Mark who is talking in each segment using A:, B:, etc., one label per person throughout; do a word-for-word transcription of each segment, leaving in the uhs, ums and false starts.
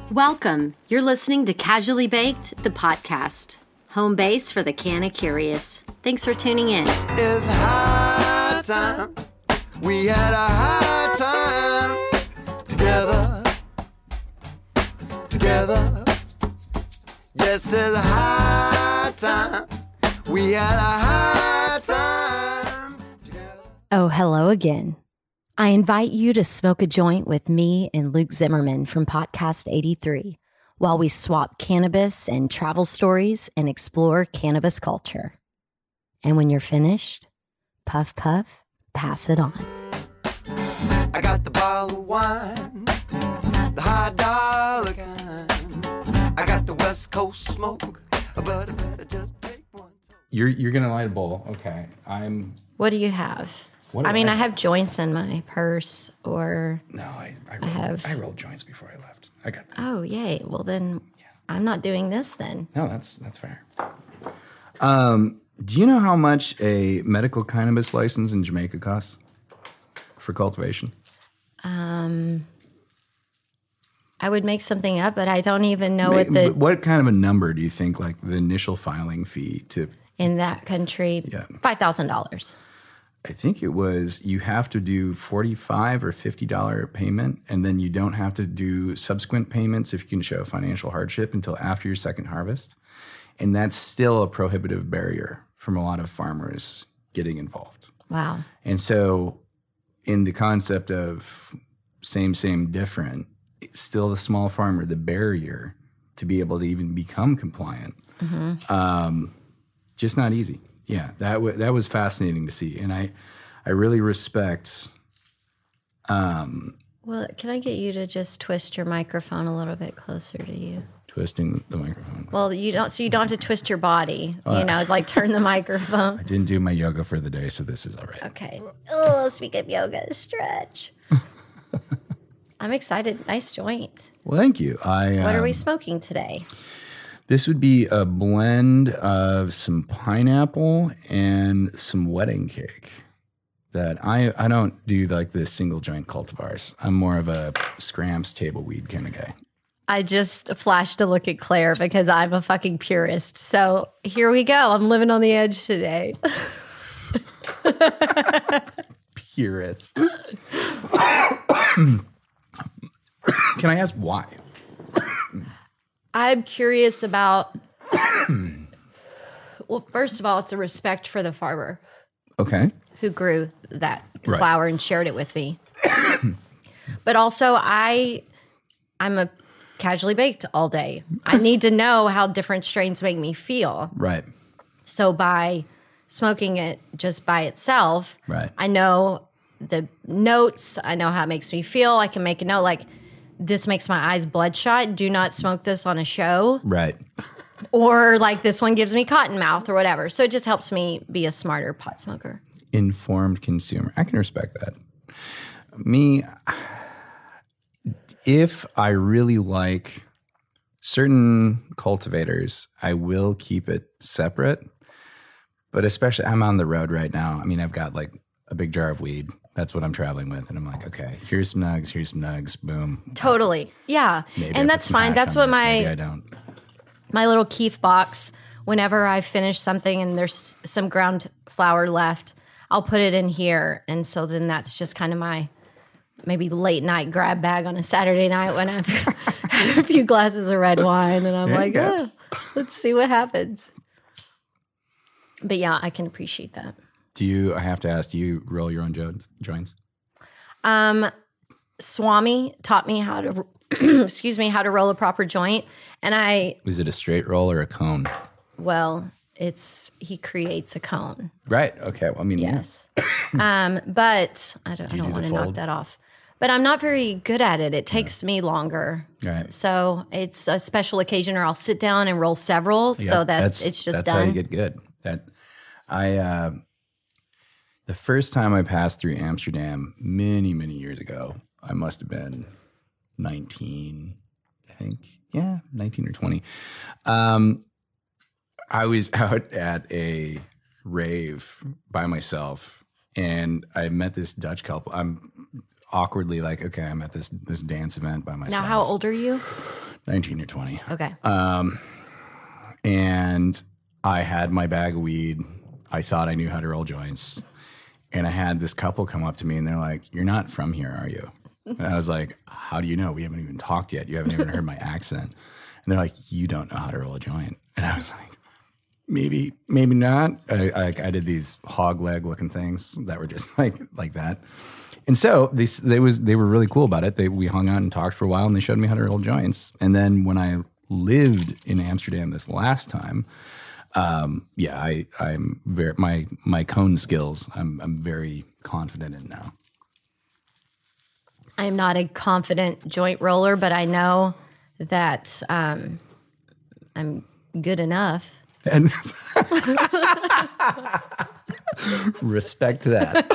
A: Welcome. You're listening to Casually Baked, the podcast. Home base for the canna curious. Thanks for tuning in.
B: It's high time. We had a high time together. Together. Yes, it's high time. We had a high time together.
A: Oh, hello again. I invite you to smoke a joint with me and Luke Zimmerman from Podcast eighty-three while we swap cannabis and travel stories and explore cannabis culture. And when you're finished, puff, puff, pass it on.
B: I got the bottle of wine, the high dollar kind. I got the West Coast smoke, but I better just take one.
C: You're you're gonna light a bowl, okay? I'm.
A: What do you have?
C: What do
A: I mean,
C: I
A: I have joints in my purse, or
C: No, I I,
A: I
C: rolled,
A: have-
C: I rolled joints before I left. I got that.
A: oh, yay. Well, then I'm not doing this then.
C: No, that's that's fair. Um, do you know how much a medical cannabis license in Jamaica costs for cultivation?
A: Um, I would make something up, but I don't even know
C: Ma-
A: what the
C: what kind of a number do you think, like the initial filing fee to?
A: in that country.
C: Yeah.
A: Five thousand dollars.
C: I think it was you have to do forty-five or fifty dollar payment, and then you don't have to do subsequent payments if you can show financial hardship until after your second harvest, and that's still a prohibitive barrier from a lot of farmers getting involved.
A: Wow.
C: And so, in the concept of same, same, different, it's still the small farmer, the barrier to be able to even become compliant.
A: Mm-hmm.
C: Um, just not easy. Yeah, that w- that was fascinating to see, and I, I really respect. Um,
A: Well, can I get you to just twist your microphone a little bit closer to you?
C: twisting the microphone.
A: Well, you don't. So you don't have to twist your body. You know, like turn the microphone.
C: I didn't do my yoga for the day, so this is all right.
A: Okay. Oh, speak of yoga, stretch. I'm excited. Nice joint.
C: Well, thank you. I.
A: What are we
C: um,
A: smoking today?
C: This would be a blend of some pineapple and some wedding cake. That I I don't do like the single joint cultivars. I'm more of a scramps table weed kind of guy.
A: I just flashed a look at Claire because I'm a fucking purist. So here we go. I'm living on the edge today.
C: Purist. Can I ask why?
A: I'm curious about, well, first of all, it's a respect for the farmer
C: Okay.
A: who grew that
C: Right.
A: flower and shared it with me. But also, I, I'm a casually baked all day. I need to know how different strains make me feel.
C: Right.
A: So by smoking it just by itself,
C: Right.
A: I know the notes. I know how it makes me feel. I can make a note like, this makes my eyes bloodshot. Do not smoke this on a show.
C: Right.
A: Or like this one gives me cotton mouth or whatever. So it just helps me be a smarter pot smoker.
C: Informed consumer. I can respect that. Me, if I really like certain cultivators, I will keep it separate. But especially, I'm on the road right now. I mean, I've got like a big jar of weed. That's what I'm traveling with. And I'm like, okay, here's some nugs, here's some nugs, boom.
A: Totally. Yeah.
C: Maybe I
A: and
C: put
A: that's
C: some
A: fine.
C: hash
A: That's
C: on
A: what
C: this, maybe I
A: my
C: don't.
A: my little keef box, whenever I finish something and there's some ground flour left, I'll put it in here. And so then that's just kind of my maybe late night grab bag on a Saturday night when I've had a few glasses of red wine and I'm
C: There
A: like,
C: you go.
A: oh, let's see what happens. But yeah, I can appreciate that.
C: Do you, I have to ask, do you roll your own jo- joints?
A: Um, Swami taught me how to, excuse me, how to roll a proper joint. And I,
C: Is it a straight roll or a cone?
A: well, it's, he creates a cone.
C: Right. Okay. Well, I mean,
A: Yes. um, but I don't, I
C: you
A: don't
C: do
A: want
C: the
A: to knock
C: fold?
A: that off. But I'm not very good at it. It takes me longer.
C: Right.
A: So it's a special occasion or I'll sit down and roll several so
C: Yeah,
A: that it's just
C: that's
A: done.
C: how you get good. That I uh, the first time I passed through Amsterdam many many years ago, I must have been nineteen, I think. Yeah, nineteen or twenty. Um, I was out at a rave by myself, and I met this Dutch couple. I'm awkwardly like, okay, I'm at this this dance event by myself.
A: Now, how old are you?
C: nineteen or twenty.
A: Okay.
C: Um, and I had my bag of weed. I thought I knew how to roll joints. And I had this couple come up to me and they're like, "You're not from here, are you?" And I was like, "How do you know? We haven't even talked yet. You haven't even heard my accent." And they're like, "You don't know how to roll a joint." And I was like, maybe, maybe not. I, I, I did these hog leg looking things that were just like like that. And so they, they, was, they were really cool about it. They, we hung out and talked for a while and they showed me how to roll joints. And then when I lived in Amsterdam this last time, um, yeah, I, I'm very, my, my cone skills, I'm, I'm very confident in now.
A: I'm not a confident joint roller, but I know that um, I'm good enough.
C: And respect to that.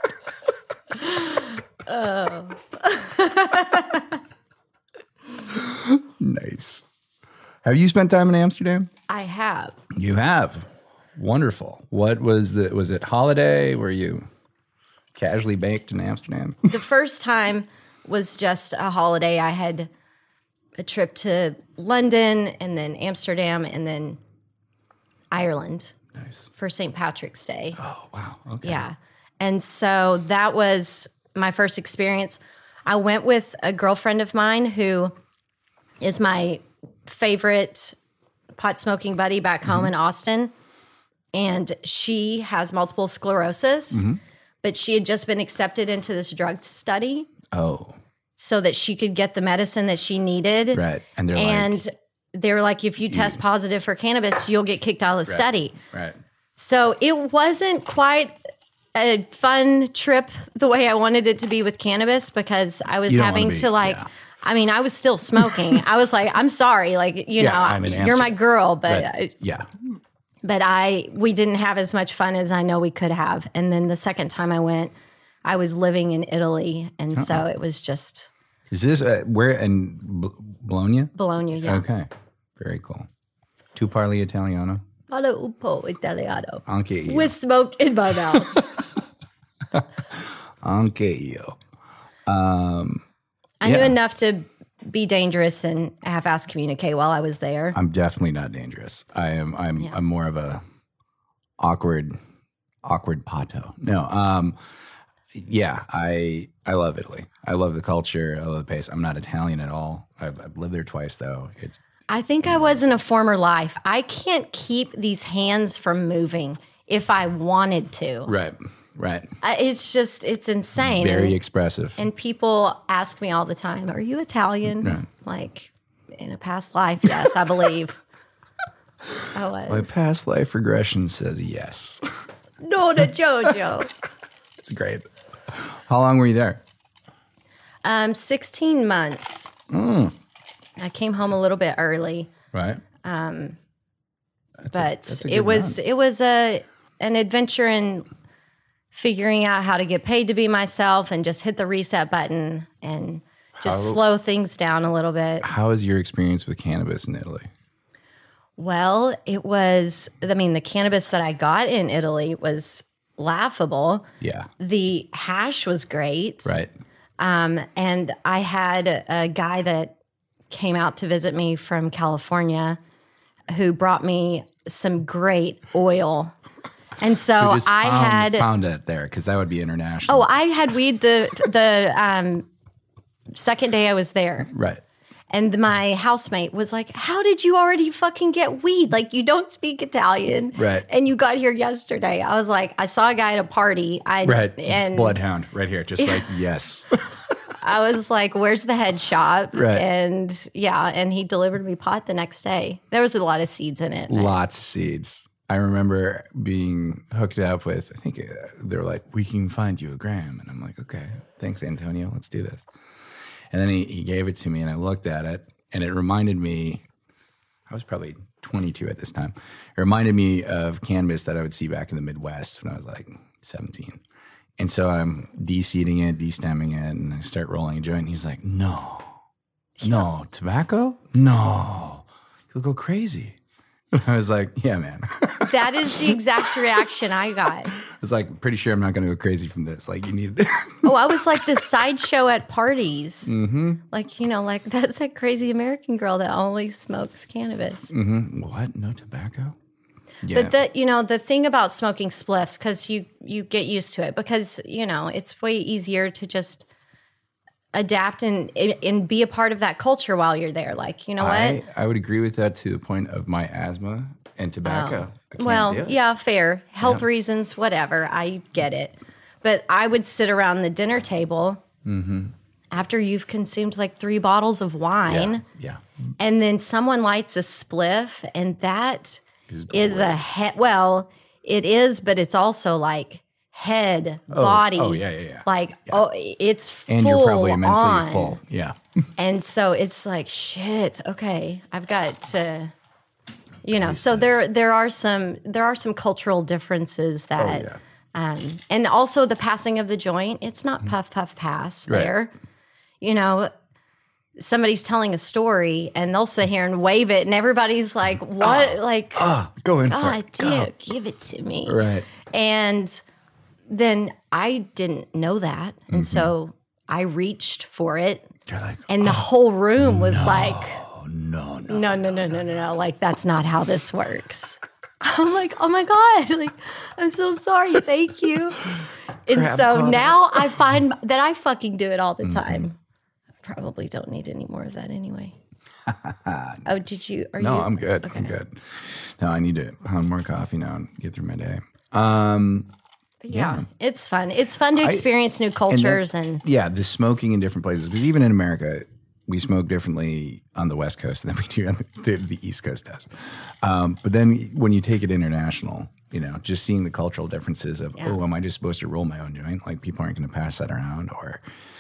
A: Oh.
C: Nice. Have you spent time in Amsterdam?
A: I have.
C: You have. Wonderful. What was the, was it holiday? Were you casually baked in Amsterdam?
A: The first time was just a holiday. I had a trip to London and then Amsterdam and then Ireland.
C: Nice.
A: For Saint Patrick's Day.
C: Oh, wow. Okay.
A: Yeah. And so that was my first experience. I went with a girlfriend of mine who is my favorite pot smoking buddy back home mm-hmm. in Austin. And she has multiple sclerosis, mm-hmm. but she had just been accepted into this drug study.
C: Oh.
A: So that she could get the medicine that she needed.
C: Right. And they're
A: and
C: like...
A: they were like, if you test positive for cannabis, you'll get kicked out of the
C: right.
A: study.
C: Right.
A: So it wasn't quite a fun trip the way I wanted it to be with cannabis because I was having be, to like, yeah. I mean, I was still smoking. I was like, I'm sorry. Like, you
C: yeah,
A: know, you're my girl, but, but I,
C: yeah.
A: But I, we didn't have as much fun as I know we could have. And then the second time I went, I was living in Italy. And uh-uh. so it was just.
C: Is this, uh, where, in B- Bologna?
A: Bologna, yeah.
C: Okay. Very cool. Tu parli Italiano?
A: Parlo un po' italiano.
C: Anche io.
A: With smoke in my mouth.
C: Anche io. Um,
A: I yeah. knew enough to be dangerous and half-ass communicate while I was there.
C: I'm definitely not dangerous. I am. I'm. Yeah. I'm more of a awkward, awkward pato. No. Um. Yeah. I. I love Italy. I love the culture. I love the pace. I'm not Italian at all. I've, I've lived there twice though. It's.
A: I think I was in a former life. I can't keep these hands from moving if I wanted to.
C: Right. Right.
A: I, it's just, it's insane.
C: Very
A: and,
C: expressive.
A: And people ask me all the time, are you Italian?
C: Right.
A: Like, in a past life, yes, I believe I was.
C: My past life regression says yes.
A: No, the JoJo.
C: It's great. How long were you there?
A: Um, sixteen months.
C: Mm.
A: I came home a little bit early.
C: Right.
A: Um,
C: that's
A: but
C: a, a
A: it was,
C: run.
A: it was a, an adventure in figuring out how to get paid to be myself and just hit the reset button and just how, slow things down a little bit.
C: How was your experience with cannabis in Italy?
A: Well, it was, I mean, the cannabis that I got in Italy was laughable.
C: Yeah.
A: The hash was great.
C: Right.
A: Um, and I had a guy that came out to visit me from California who brought me some great oil. And so I
C: found,
A: had
C: found it there because that would be international.
A: Oh, I had weed the the um, second day I was there.
C: Right.
A: And my housemate was like, how did you already fucking get weed? Like, you don't speak Italian.
C: Right.
A: And you got here yesterday. I was like, I saw a guy at a party. I,
C: right.
A: And
C: Bloodhound right here. Just like, yes.
A: I was like, where's the head shop?
C: Right.
A: And yeah, and he delivered me pot the next day. There was a lot of seeds in it.
C: Lots of seeds. I remember being hooked up with, I think uh, they were like, we can find you a gram. And I'm like, okay, thanks, Antonio. Let's do this. And then he, he gave it to me and I looked at it and it reminded me, I was probably twenty-two at this time. It reminded me of cannabis that I would see back in the Midwest when I was like seventeen. And so I'm de-seeding it, de-stemming it, and I start rolling a joint. And he's like, no, no, tobacco? No, you'll go crazy. I was like, yeah, man.
A: That is the exact reaction I got.
C: was like, pretty sure I'm not going to go crazy from this. Like, you need.
A: Oh, I was like the sideshow at parties.
C: Mm-hmm.
A: Like, you know, like that's that crazy American girl that only smokes cannabis.
C: Mm-hmm. What? No tobacco? Yeah.
A: But the, you know, the thing about smoking spliffs, because you, you get used to it, because, you know, it's way easier to just adapt and and be a part of that culture while you're there. Like, you know what?
C: I, I would agree with that to the point of my asthma and tobacco.
A: Oh.
C: I can't
A: Well,
C: do it.
A: yeah, fair. Health
C: Yeah.
A: reasons, whatever. I get it. But I would sit around the dinner table
C: Mm-hmm.
A: after you've consumed like three bottles of wine,
C: Yeah.
A: and then someone lights a spliff, and that
C: Is
A: is a head. Well, it is, but it's also like head,
C: Oh,
A: body.
C: oh, yeah, yeah, yeah.
A: Like, oh, it's full
C: And you're probably immensely
A: on.
C: full. Yeah.
A: And so it's like, shit, okay, I've got to, you know, so there there are some there are some cultural differences that
C: Oh, yeah.
A: um and also the passing of the joint, it's not puff puff pass
C: Right.
A: there. You know, somebody's telling a story and they'll sit here and wave it and everybody's like, what? like
C: Ah, go in for
A: God
C: it.
A: damn, give it to me.
C: Right.
A: And then I didn't know that. And
C: Mm-hmm.
A: so I reached for it.
C: You're like,
A: And the whole room was like,
C: oh, no, no.
A: no, no, no, no, no, no. Like, that's not how this works. I'm like, oh my God. Like, I'm so sorry. Thank you. And
C: Crab
A: so
C: pot.
A: now I find that I fucking do it all the time. I probably don't need any more of that anyway. Oh, did you? Are
C: No,
A: you?
C: I'm good. I'm good. No, I need to pound more coffee now and get through my day. Um,
A: Yeah,
C: Yeah.
A: it's fun. It's fun to
C: I-
A: experience new
C: and
A: cultures
C: that-
A: and,
C: yeah, the smoking in different places. Because even in America, we smoke differently on the West Coast than we do on the, the, the East Coast does. Um, but then when you take it international, you know, just seeing the cultural differences of,
A: Yeah.
C: oh, am I just supposed to roll my own joint? Like, people aren't going to pass that around. Or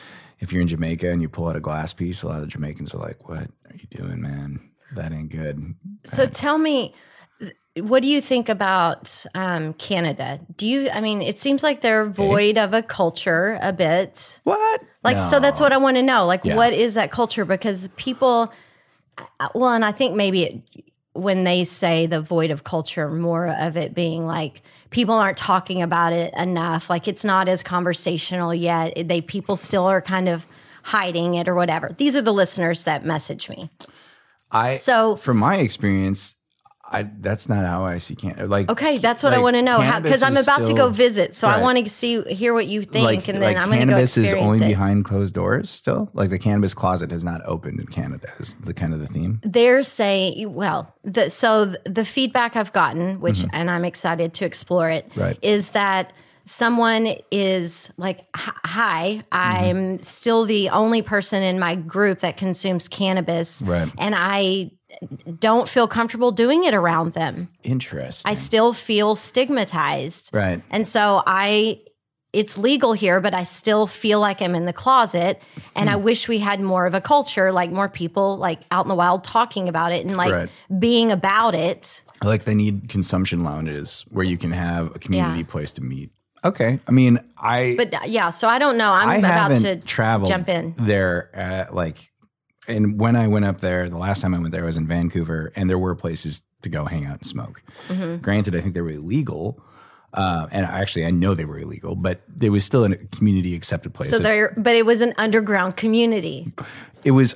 C: if you're in Jamaica and you pull out a glass piece, a lot of Jamaicans are like, what are you doing, man? That ain't good.
A: So tell me, what do you think about um, Canada? Do you, I mean, it seems like they're void of a culture a bit.
C: What?
A: Like, so that's what I want to know. Like,
C: Yeah.
A: what is that culture? Because people, uh, well, and I think maybe it, when they say the void of culture, more of it being like people aren't talking about it enough. Like, it's not as conversational yet. They, people still are kind of hiding it or whatever. These are the listeners that message me.
C: I,
A: So-
C: from my experience, I, that's not how I see Canada. Like,
A: Okay, that's what I
C: like,
A: want to know.
C: cannabis
A: Because I'm
C: is
A: about to
C: still-
A: go visit, so I
C: Right.
A: want to see, hear what you think,
C: like,
A: and then
C: like
A: I'm going to go
C: cannabis is
A: experience
C: only
A: it.
C: behind closed doors still. Like, the cannabis closet has not opened in Canada. Is the kind of the theme?
A: They're saying, well, the, so th- the feedback I've gotten, which, and I'm excited to explore it,
C: Mm-hmm. Right.
A: is that someone is like, "Hi- hi, I'm
C: Mm-hmm.
A: still the only person in my group that consumes cannabis,
C: Right.
A: and I don't feel comfortable doing it around them.
C: Interesting.
A: I still feel stigmatized.
C: right.
A: And so I, it's legal here, but I still feel like I'm in the closet. And
C: Hmm.
A: I wish we had more of a culture, like more people like out in the wild talking about it and like
C: Right.
A: being about it.
C: Like, they need consumption lounges where you can have a community
A: Yeah.
C: place to meet. Okay. I mean, I
A: But uh, yeah, so I don't know. I'm
C: I
A: about
C: haven't
A: to
C: traveled
A: jump in.
C: there. At, like, and when I went up there, the last time I went there was in Vancouver, and there were places to go hang out and smoke.
A: Mm-hmm.
C: Granted, I think they were illegal, uh, and actually, I know they were illegal, but it was still a community accepted place.
A: So
C: If-
A: there, but it was an underground community.
C: it was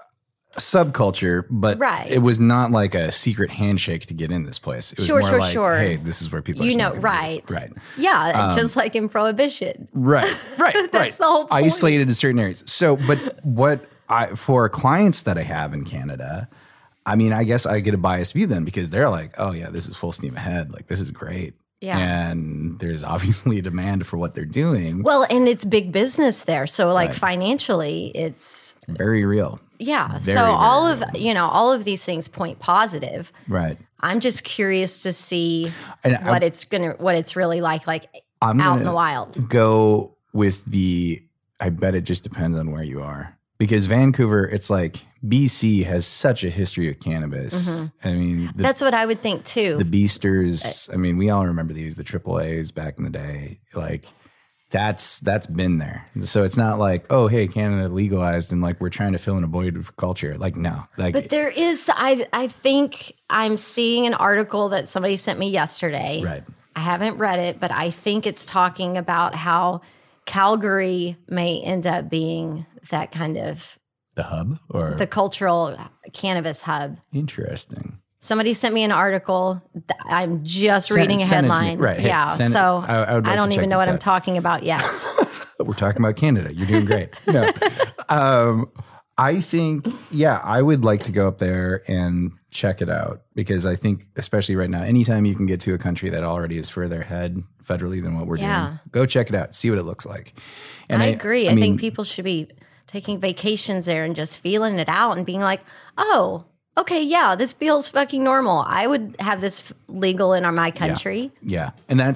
C: a subculture, but
A: Right.
C: it was not like a secret handshake to get in this place. It was
A: Sure,
C: more
A: sure,
C: like,
A: sure.
C: hey, this is where people are
A: You know,
C: smoking.
A: right.
C: Right.
A: Yeah,
C: Um,
A: just like in Prohibition.
C: Right, right, right.
A: That's the whole point.
C: Isolated in certain areas. So, but what I for clients that I have in Canada, I mean, I guess I get a biased view then because they're like, oh yeah, this is full steam ahead. Like, this is great.
A: Yeah.
C: And there's obviously a demand for what they're doing.
A: Well, and it's big business there. So like
C: Right.
A: financially, it's,
C: Very real.
A: yeah.
C: Very,
A: so all
C: very
A: of,
C: real.
A: you know, all of these things point positive.
C: Right.
A: I'm just curious to see
C: And
A: what
C: I'm-
A: it's gonna, what it's really like, like
C: I'm
A: out in
C: gonna
A: the wild.
C: Go with the, I bet it just depends on where you are. Because Vancouver, it's like B C has such a history of cannabis. I mean, the,
A: That's what I would think too.
C: the Beasters. I mean, we all remember these, the Triple A's back in the day. Like, that's that's been there. So it's not like, oh, hey, Canada legalized and like we're trying to fill in a void of culture. Like, no, like,
A: but there is, I, I think I'm seeing an article that somebody sent me yesterday.
C: right.
A: I haven't read it, but I think it's talking about how Calgary may end up being that kind of
C: The hub or
A: the cultural cannabis hub.
C: Interesting.
A: Somebody sent me an article. I'm just
C: Send-
A: reading a
C: send it to me.
A: headline.
C: Right. Hey,
A: yeah.
C: send it.
A: So
C: I- I would like
A: I don't
C: to
A: even
C: check
A: know
C: this
A: what I'm
C: out.
A: talking about yet.
C: We're talking about Canada. You're doing great. No. um, I think, yeah, I would like to go up there and check it out because I think, especially right now, anytime you can get to a country that already is further ahead federally than what we're
A: Yeah.
C: doing, go check it out, see what it looks like. And
A: I agree. I,
C: mean,
A: think people should be taking vacations there and just feeling it out and being like, oh, okay, yeah, this feels fucking normal. I would have this f- legal in our, my country.
C: Yeah. And that's,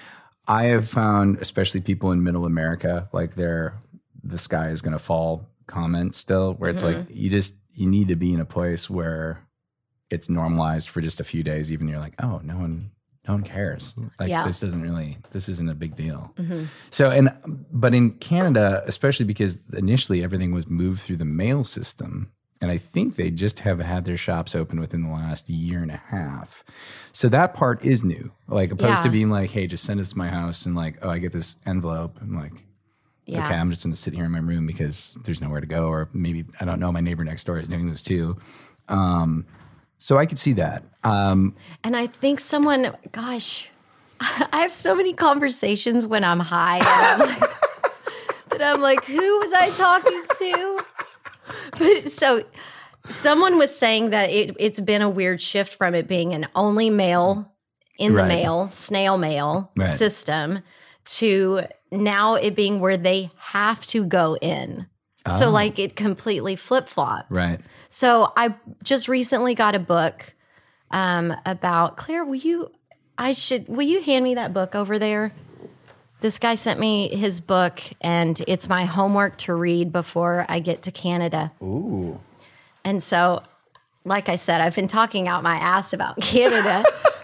C: I have found, especially people in middle America, like they're, the sky is going to fall comment still, where it's
A: Mm-hmm.
C: like, you just, you need to be in a place where it's normalized for just a few days. Even you're like, oh, no one, no one cares. Like
A: Yeah.
C: this doesn't really, this isn't a big deal.
A: Mm-hmm.
C: So, and, but in Canada, especially because initially everything was moved through the mail system. And I think they just have had their shops open within the last year and a half. So that part is new. Like opposed to
A: Yeah.
C: being like, hey, just send it to my house and like, oh, I get this envelope. I'm like,
A: Yeah.
C: okay, I'm just going to sit here in my room because there's nowhere to go. Or maybe, I don't know, my neighbor next door is doing this too. Um, so I could see that. Um,
A: And I think someone, gosh, I have so many conversations when I'm high. And I'm like, that I'm like, who was I talking to? But so someone was saying that it, it's been a weird shift from it being an only mail in the
C: Right.
A: mail, snail mail
C: Right.
A: system to now it being where they have to go in. So
C: Oh.
A: like it completely flip flopped.
C: right.
A: So I just recently got a book um, about Claire. Will you? I should. Will you hand me that book over there? This guy sent me his book, and it's my homework to read before I get to Canada.
C: Ooh.
A: And so, like I said, I've been talking out my ass about Canada.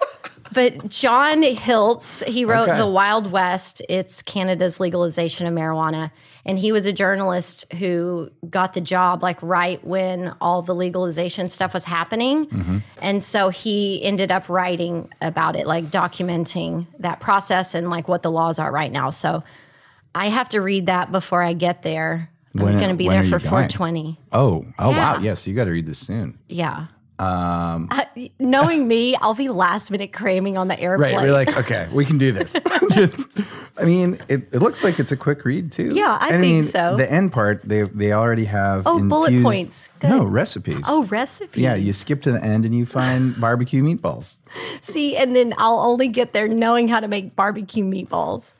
A: But John Hiltz, he wrote
C: Okay.
A: The Wild West. It's Canada's legalization of marijuana. And he was a journalist who got the job like right when all the legalization stuff was happening.
C: Mm-hmm.
A: And so he ended up writing about it, like documenting that process and like what the laws are right now. So I have to read that before I get there. I'm
C: When-
A: going to be
C: when
A: there
C: are you
A: for
C: going?
A: four twenty.
C: Oh, oh
A: Yeah.
C: wow. Yes, you got to read this soon.
A: Yeah.
C: Um,
A: Uh, knowing me, I'll be last minute cramming on the airplane.
C: right. We're like, okay, we can do this. Just, I mean, it, it looks like it's a quick read too.
A: Yeah, I think
C: mean,
A: so.
C: The end part, they they already have
A: Oh, bullet
C: infused-
A: points. Good.
C: No, recipes.
A: Oh, recipes.
C: Yeah, you skip to the end and you find barbecue meatballs.
A: See, and then I'll only get there knowing how to make barbecue meatballs.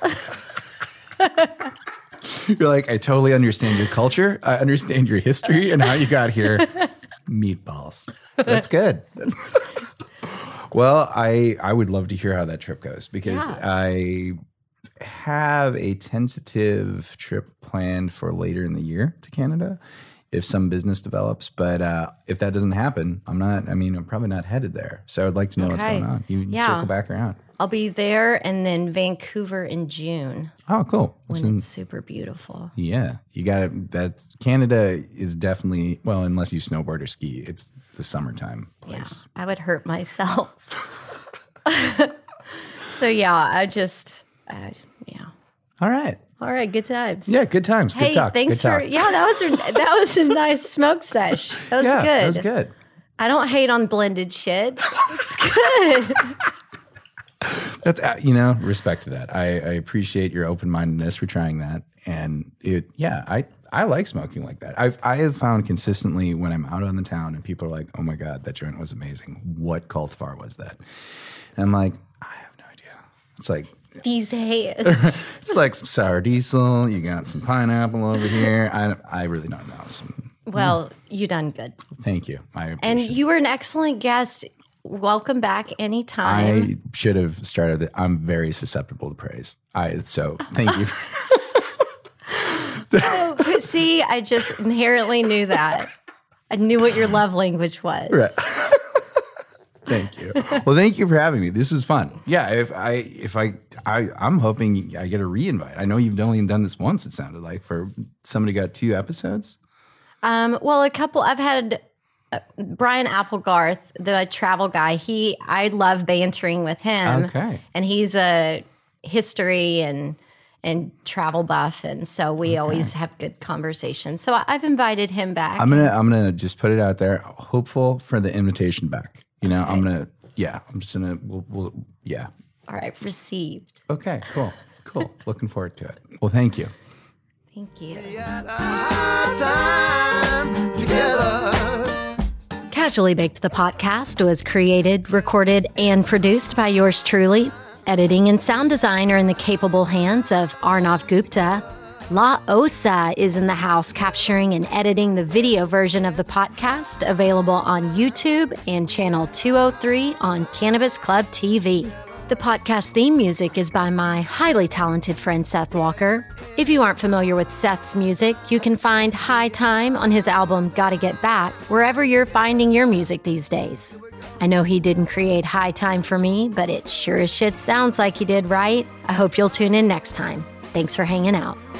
C: You're like, I totally understand your culture. I understand your history and how you got here. Meatballs. That's good. That's well, I I would love to hear how that trip goes because
A: Yeah.
C: I have a tentative trip planned for later in the year to Canada if some business develops. But uh, if that doesn't happen, I'm not, I mean, I'm probably not headed there. So I'd like to know what's
A: Okay.
C: going on. You
A: Yeah.
C: circle back around.
A: I'll be there and then Vancouver in June
C: Oh, cool.
A: when
C: So-
A: it's super beautiful.
C: Yeah, you got it. That Canada is definitely, well, unless you snowboard or ski, it's the summertime
A: Yeah,
C: place.
A: I would hurt myself. So yeah, I just, uh, yeah.
C: All right.
A: All right, good times.
C: Yeah, good times. Good
A: Hey,
C: talk.
A: thanks
C: good
A: for
C: talk.
A: yeah. That was a, that was a nice smoke sesh. That was
C: yeah,
A: good.
C: that was good.
A: I don't hate on blended shit. It's good.
C: That's uh, you know, respect to that. I, I appreciate your open mindedness for trying that, and it. Yeah, I I like smoking like that. I've I have found consistently when I'm out on the town and people are like, "Oh my god, that joint was amazing. What cultivar was that?" And I'm like, I have no idea. It's like.
A: These hands.
C: It's like some sour diesel. You got some pineapple over here. I, I really don't know. Some,
A: Well, you done good.
C: thank you. I
A: And
C: appreciate
A: you were an excellent guest. Welcome back anytime.
C: I should have started it. I'm very susceptible to praise. I so thank you.
A: But see, I just inherently knew that. I knew what your love language was.
C: Right. Thank you. Well, thank you for having me. This was fun. Yeah, if I if I, I I'm hoping I get a re-invite. I know you've only done this once. It sounded like for somebody got two episodes.
A: Um, well, a couple. I've had uh, Brian Applegarth, the travel guy, he I love bantering with him.
C: Okay.
A: And he's a history and and travel buff, and so we okay. always have good conversations. So I've invited him back.
C: I'm gonna I'm gonna just put it out there, hopeful for the invitation back. You know, okay. I'm gonna yeah, I'm just gonna we'll, we'll yeah.
A: All right, received.
C: Okay, cool, cool. Looking forward to it. Well, thank you.
A: Thank you. Casually Baked, the podcast, was created, recorded, and produced by yours truly. Editing and sound design are in the capable hands of Arnav Gupta. La Osa is in the house capturing and editing the video version of the podcast, available on YouTube and channel two oh three on Cannabis Club T V. The podcast theme music is by my highly talented friend Seth Walker. If you aren't familiar with Seth's music, you can find High Time on his album Gotta Get Back wherever you're finding your music these days. I know he didn't create High Time for me, but it sure as shit sounds like he did, right? I hope you'll tune in next time. Thanks for hanging out.